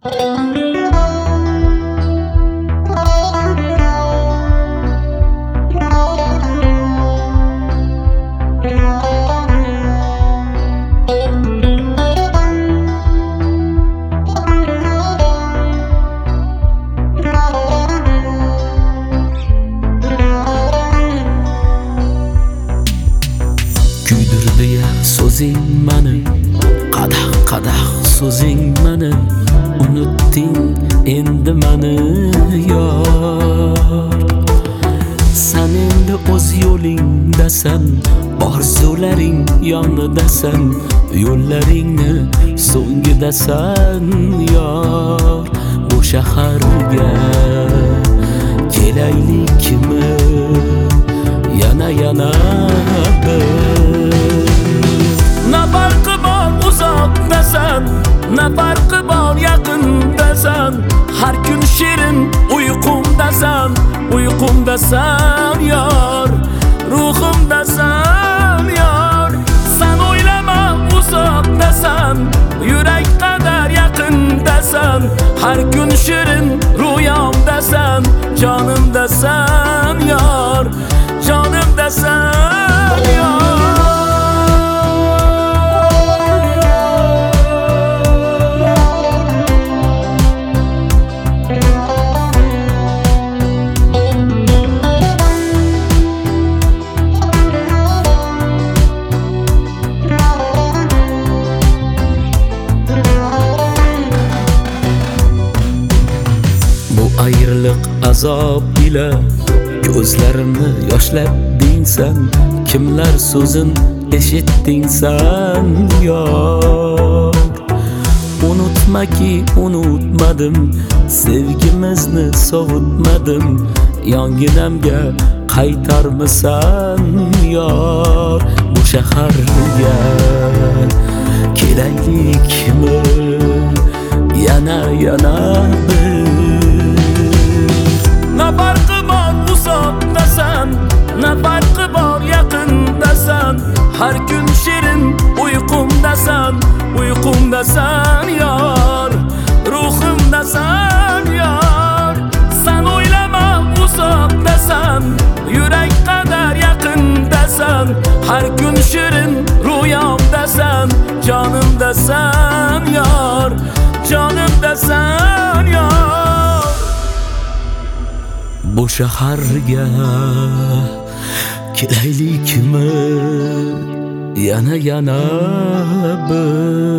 Kuydirdi ya so'zing mani, qadah so'zing mani, unutding endi mani yor. Sen endi o'z yo'lingdasan, orzularing yonidasan, yo'llaringni so'ngidasan yor. Bu shaharga kelaylikmi yana bir? Ne farkı var uzakdasan, ne farkı var yakındasan, her gün şirin uykumdasan yar, ruhumdasan yar. Sen oylama uzakdasan, yürek kadar yakındasan, her gün şirin rüyamdasan, canımdasan yar, canımdasan yar. Ayrılık azab ile gözlerini yoshlading sen, kimler sözün eşittin sen yar. Unutma ki unutmadım, sevgimizni sovutmadım, yonginamga qaytarmisan yar. Bu shaharga kelaylikmi yana bir? Ne farkı var uzakdasan, ne farkı var yakındasan, her gün şirin uykumdasan yar, ruhumdasan yar. Sen oylama uzakdasan, yürek kadar yakındasan, her gün şirin rüyamdasan, canımdasan yar, canımdasan yar. Bu shaharga kelaylikmi yana bir?